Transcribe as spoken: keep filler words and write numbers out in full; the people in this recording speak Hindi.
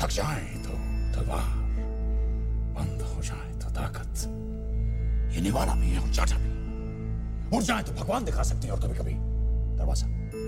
थक जाए तो तलवार, बंद हो जाए तो ताकत। ये निवाला भी है और चाचा भी। उड़ जाए तो भगवान दिखा सकते हैं और कभी कभी दरवाजा।